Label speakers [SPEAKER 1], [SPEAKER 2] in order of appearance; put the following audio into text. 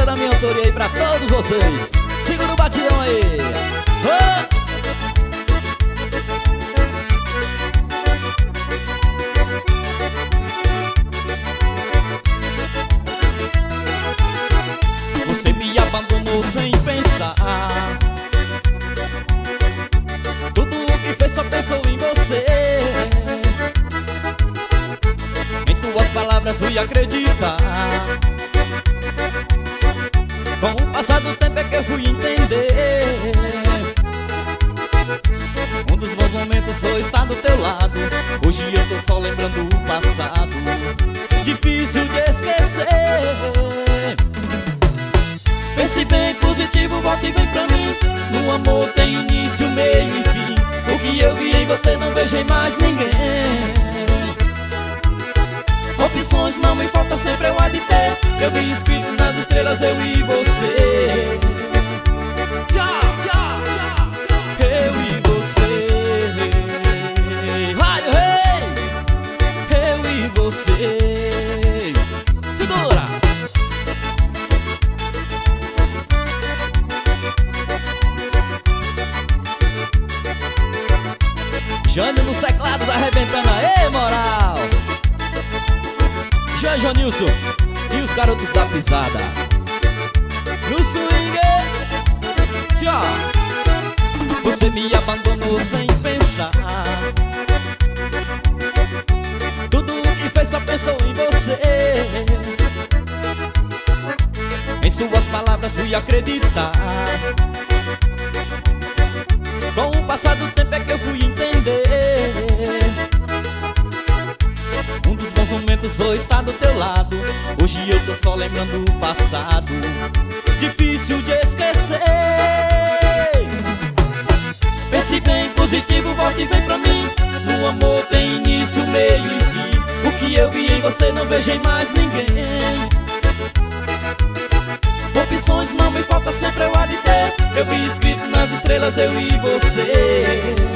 [SPEAKER 1] da minha autoria aí pra todos vocês. Segura o batidão aí. Você me abandonou sem pensar. Tudo o que fez só pensou em você. Em tuas palavras fui acreditar. Com o passar do tempo é que eu fui entender. Um dos bons momentos foi estar do teu lado. Hoje eu tô só lembrando o passado. Difícil de esquecer. Pense bem positivo, volte e vem pra mim. No amor tem início, meio e fim. O que eu vi em você não vejo em mais ninguém. Opções não me falta, sempre eu há de ter. Eu vi escrito nas estrelas, eu e você. Tchau, tchau, tchau. Eu e você. Rádio Rei. Eu e você. Segura. Jânio nos teclados arrebentando, aê, moral! Janilson e os garotos da pisada. No swing, tchau. Você me abandonou sem pensar. Tudo o que fez só pensou em você. Em suas palavras fui acreditar. Com o passar do tempo é que eu fui entender. Um dos bons momentos foi estar do teu lado. Hoje eu tô só lembrando o passado. Difícil de esquecer. Pense bem positivo, volte e vem pra mim. No amor tem início, meio e fim. O que eu vi em você não vejo em mais ninguém. Opções não me falta, sempre eu há de ter. Eu vi escrito nas estrelas, eu e você.